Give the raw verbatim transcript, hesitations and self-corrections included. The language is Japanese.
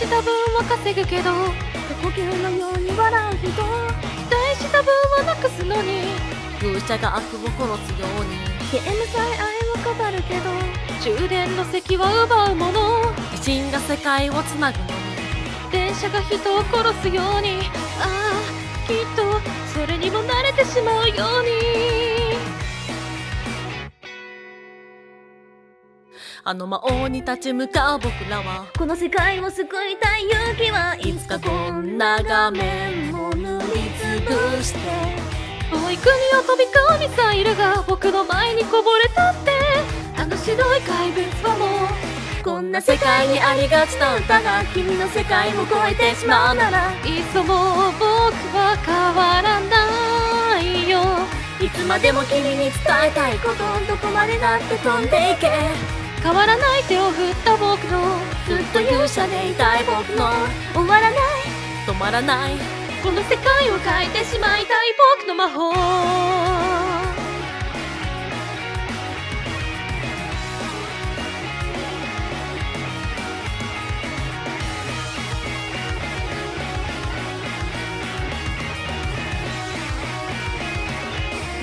した分は稼ぐけど呼吸のように笑う人、 大した分はなくすのに風車が悪を殺すようにゲームさえ愛を語るけど充電の席は奪うもの維新が世界をつなぐのに電車が人を殺すようにああきっとそれにも慣れてしまうようにあの魔王に立ち向かう僕らはこの世界を救いたい勇気はいつかこんな画面も塗りつぶして遠い国を飛び交うミサイルが僕の前にこぼれたってあの白い怪物はもうこんな世界にありがちな歌が君の世界を超えてしまうならいっそもう僕は変わらないよいつまでも君に伝えたいことどこまでだって飛んでいけ変わらない手を振った僕のずっと勇者でいたい僕の終わらない止まらないこの世界を変えてしまいたい僕の魔法